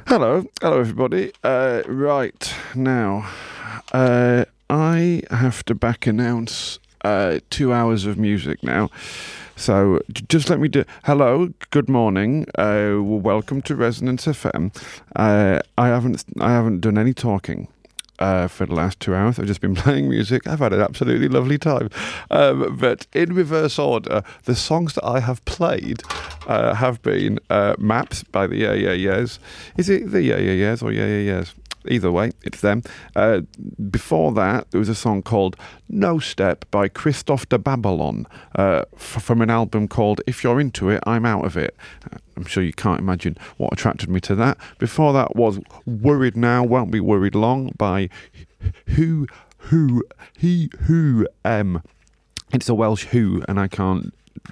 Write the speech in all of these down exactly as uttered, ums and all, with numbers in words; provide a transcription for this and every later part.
Hello, hello everybody. Uh, right, now, uh, I have to back announce uh, two hours of music now. So j- just let me do. Hello, good morning. Uh, welcome to Resonance F M. Uh, I haven't, I haven't done any talking. Uh, for the last two hours. I've just been playing music. I've had an absolutely lovely time. Um, but in reverse order, the songs that I have played uh, have been uh, Maps by the Yeah Yeah Yeahs. Is it the Yeah Yeah Yeahs or Yeah Yeah Yeahs? Either way, it's them. Uh, before that, there was a song called No Step by Christoph de Babylon uh, f- from an album called If You're Into It, I'm Out of It. I'm sure you can't imagine what attracted me to that. Before that was Worried Now, Won't Be Worried Long by Who, Who, He, Who, M. It's a Welsh Who, and I can't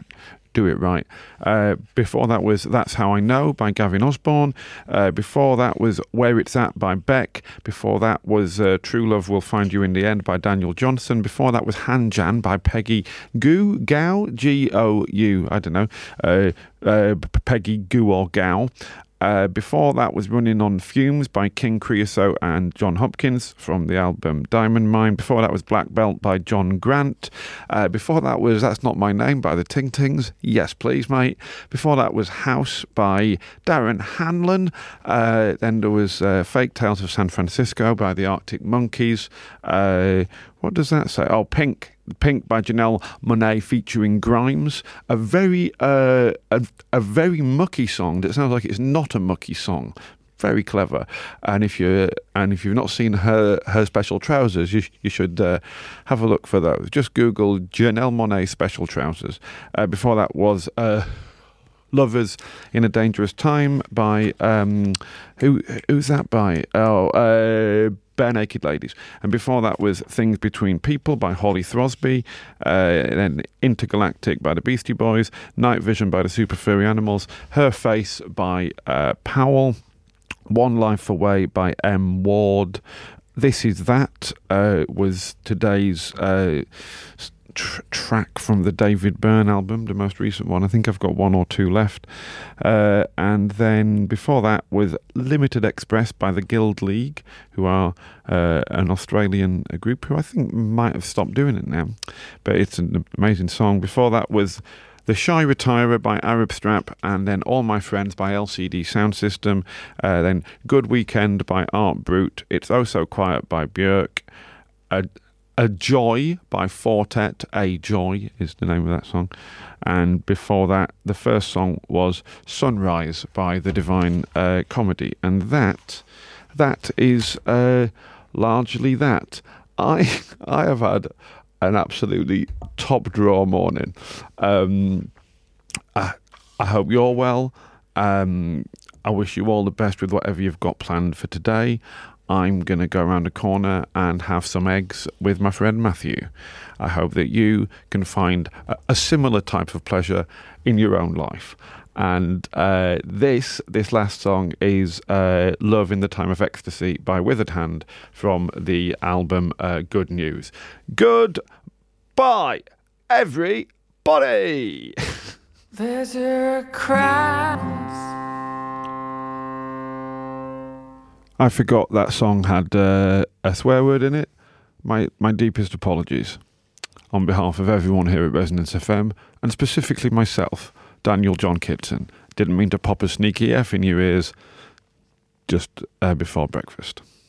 do it right. Uh, before that was That's How I Know by Gavin Osborne. Uh, before that was Where It's At by Beck. Before that was uh, True Love Will Find You in the End by Daniel Johnson. Before that was Hanjan by Peggy Gou, Gao, G O U, I don't know, uh, uh, Peggy Gou or Gao. Uh, before that was Running on Fumes by King Creosote and John Hopkins from the album Diamond Mine. Before that was Black Belt by John Grant. Uh, before that was That's Not My Name by the Ting Tings. Yes, please, mate. Before that was House by Darren Hanlon. Uh, then there was uh, Fake Tales of San Francisco by the Arctic Monkeys. Uh, what does that say? Oh, Pink. Pink by Janelle Monáe featuring Grimes, a very uh, a, a very mucky song that sounds like it's not a mucky song. Very clever, and if you and if you've not seen her her special trousers, you you should uh, have a look for those. Just Google Janelle Monáe special trousers. Uh, before that was uh, Lovers in a Dangerous Time by um, who who's that by? Oh. Uh, Bare Naked Ladies. And before that was Things Between People by Holly Throsby, uh, then Intergalactic by the Beastie Boys, Night Vision by the Super Furry Animals, Her Face by uh, Powell, One Life Away by M. Ward. This Is That uh, was today's uh, tr- track from the David Byrne album, the most recent one. I think I've got one or two left. Uh, and then before that was Limited Express by the Guild League, who are uh, an Australian group who I think might have stopped doing it now. But it's an amazing song. Before that was The Shy Retirer by Arab Strap, and then All My Friends by L C D Sound System. Uh, then Good Weekend by Art Brut. It's Oh So Quiet by Björk. A, a Joy by Fortet. A Joy is the name of that song. And before that, the first song was Sunrise by The Divine uh, Comedy. And that, that is uh, largely that. I I have had an absolutely top draw morning. Um, I, I hope you're well. Um, I wish you all the best with whatever you've got planned for today. I'm going to go around the corner and have some eggs with my friend Matthew. I hope that you can find a, a similar type of pleasure in your own life. And uh, this this last song is uh, Love in the Time of Ecstasy by Withered Hand from the album uh, Good News. Goodbye, everybody! There's a crowd. I forgot that song had uh, a swear word in it. My my deepest apologies on behalf of everyone here at Resonance F M, and specifically myself, Daniel John Kitson. Didn't mean to pop a sneaky F in your ears just uh, before breakfast.